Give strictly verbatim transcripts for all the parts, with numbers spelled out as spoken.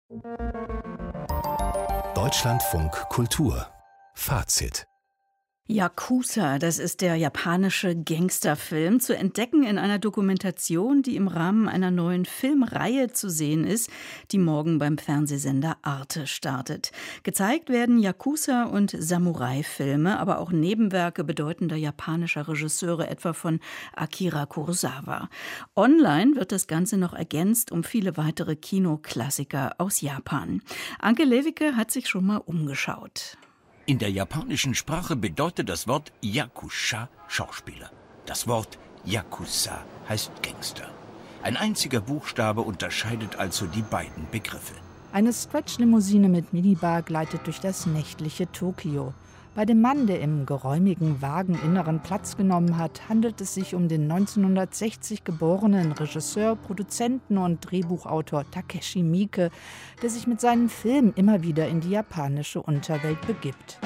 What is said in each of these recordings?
Deutschlandfunk Kultur Fazit. Yakuza, das ist der japanische Gangsterfilm, zu entdecken in einer Dokumentation, die im Rahmen einer neuen Filmreihe zu sehen ist, die morgen beim Fernsehsender Arte startet. Gezeigt werden Yakuza- und Samurai-Filme, aber auch Nebenwerke bedeutender japanischer Regisseure, etwa von Akira Kurosawa. Online wird das Ganze noch ergänzt um viele weitere Kinoklassiker aus Japan. Anke Lewicke hat sich schon mal umgeschaut. In der japanischen Sprache bedeutet das Wort Yakusha Schauspieler. Das Wort Yakuza heißt Gangster. Ein einziger Buchstabe unterscheidet also die beiden Begriffe. Eine Stretch-Limousine mit Minibar gleitet durch das nächtliche Tokio. Bei dem Mann, der im geräumigen Wageninneren Platz genommen hat, handelt es sich um den neunzehnhundertsechzig geborenen Regisseur, Produzenten und Drehbuchautor Takeshi Miike, der sich mit seinen Filmen immer wieder in die japanische Unterwelt begibt.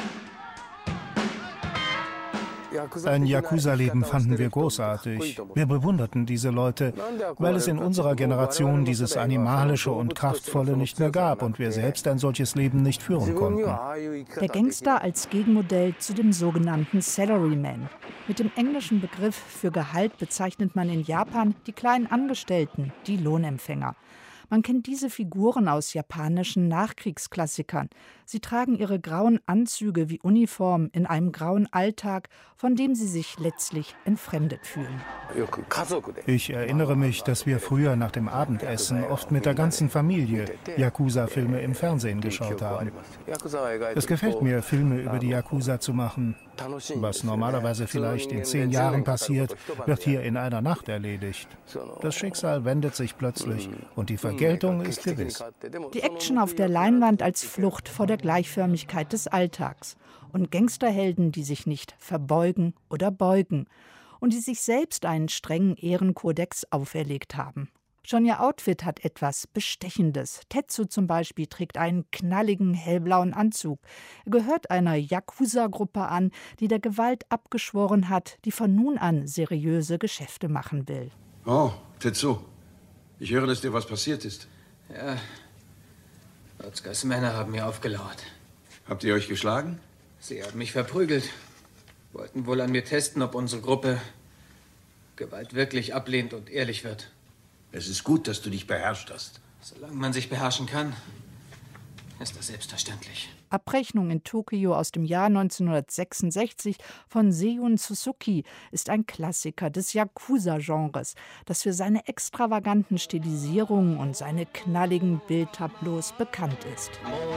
Ein Yakuza-Leben fanden wir großartig. Wir bewunderten diese Leute, weil es in unserer Generation dieses Animalische und Kraftvolle nicht mehr gab und wir selbst ein solches Leben nicht führen konnten. Der Gangster als Gegenmodell zu dem sogenannten Salaryman. Mit dem englischen Begriff für Gehalt bezeichnet man in Japan die kleinen Angestellten, die Lohnempfänger. Man kennt diese Figuren aus japanischen Nachkriegsklassikern. Sie tragen ihre grauen Anzüge wie Uniform in einem grauen Alltag, von dem sie sich letztlich entfremdet fühlen. Ich erinnere mich, dass wir früher nach dem Abendessen oft mit der ganzen Familie Yakuza-Filme im Fernsehen geschaut haben. Es gefällt mir, Filme über die Yakuza zu machen. Was normalerweise vielleicht in zehn Jahren passiert, wird hier in einer Nacht erledigt. Das Schicksal wendet sich plötzlich und die Vergeltung ist gewiss. Die Action auf der Leinwand als Flucht vor der Gleichförmigkeit des Alltags. Und Gangsterhelden, die sich nicht verbeugen oder beugen. Und die sich selbst einen strengen Ehrenkodex auferlegt haben. Schon ihr Outfit hat etwas Bestechendes. Tetsu zum Beispiel trägt einen knalligen, hellblauen Anzug. Er gehört einer Yakuza-Gruppe an, die der Gewalt abgeschworen hat, die von nun an seriöse Geschäfte machen will. Oh, Tetsu. Ich höre, dass dir was passiert ist. Ja, Otskas Männer haben mir aufgelauert. Habt ihr euch geschlagen? Sie haben mich verprügelt. Wollten wohl an mir testen, ob unsere Gruppe Gewalt wirklich ablehnt und ehrlich wird. Es ist gut, dass du dich beherrscht hast. Solange man sich beherrschen kann, ist das selbstverständlich. Abrechnung in Tokio aus dem Jahr neunzehnhundertsechsundsechzig von Seiyun Suzuki ist ein Klassiker des Yakuza-Genres, das für seine extravaganten Stilisierungen und seine knalligen Bildtableaus bekannt ist.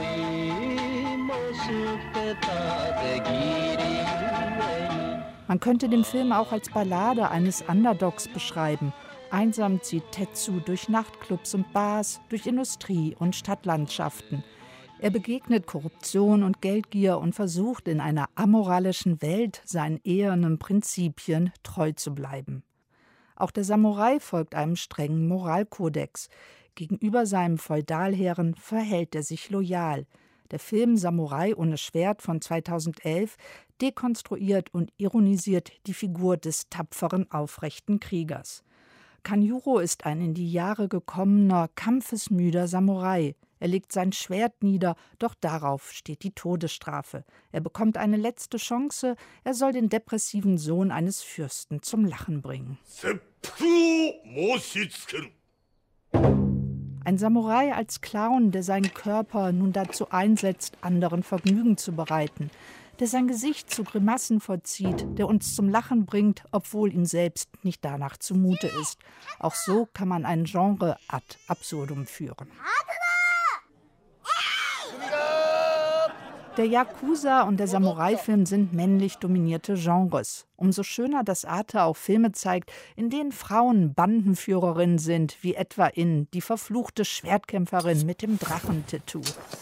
Man könnte den Film auch als Ballade eines Underdogs beschreiben. Einsam zieht Tetsu durch Nachtclubs und Bars, durch Industrie- und Stadtlandschaften. Er begegnet Korruption und Geldgier und versucht in einer amoralischen Welt seinen ehernen Prinzipien treu zu bleiben. Auch der Samurai folgt einem strengen Moralkodex. Gegenüber seinem Feudalherren verhält er sich loyal. Der Film Samurai ohne Schwert von zweitausendelf dekonstruiert und ironisiert die Figur des tapferen, aufrechten Kriegers. Kanjuro ist ein in die Jahre gekommener, kampfesmüder Samurai. Er legt sein Schwert nieder, doch darauf steht die Todesstrafe. Er bekommt eine letzte Chance, er soll den depressiven Sohn eines Fürsten zum Lachen bringen. Ein Samurai als Clown, der seinen Körper nun dazu einsetzt, anderen Vergnügen zu bereiten, der sein Gesicht zu Grimassen vollzieht, der uns zum Lachen bringt, obwohl ihm selbst nicht danach zumute ist. Auch so kann man ein Genre ad absurdum führen. Der Yakuza und der Samurai-Film sind männlich dominierte Genres. Umso schöner, dass Arte auch Filme zeigt, in denen Frauen Bandenführerinnen sind, wie etwa in Die verfluchte Schwertkämpferin mit dem Drachentattoo.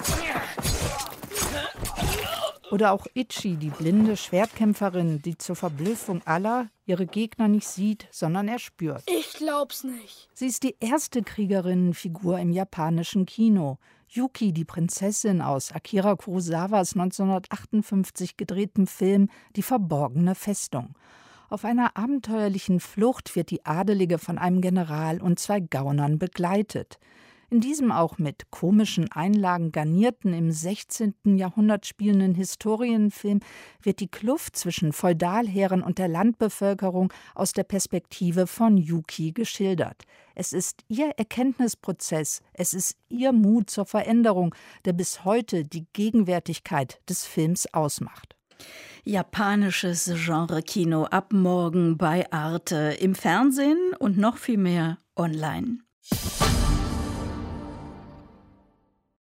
Oder auch Ichi, die blinde Schwertkämpferin, die zur Verblüffung aller ihre Gegner nicht sieht, sondern erspürt. Ich glaub's nicht. Sie ist die erste Kriegerinnenfigur im japanischen Kino. Yuki, die Prinzessin aus Akira Kurosawas neunzehnhundertachtundfünfzig gedrehtem Film Die verborgene Festung. Auf einer abenteuerlichen Flucht wird die Adelige von einem General und zwei Gaunern begleitet. In diesem auch mit komischen Einlagen garnierten, im sechzehnten Jahrhundert spielenden Historienfilm wird die Kluft zwischen Feudalherren und der Landbevölkerung aus der Perspektive von Yuki geschildert. Es ist ihr Erkenntnisprozess, es ist ihr Mut zur Veränderung, der bis heute die Gegenwärtigkeit des Films ausmacht. Japanisches Genre-Kino ab morgen bei Arte, im Fernsehen und noch viel mehr online.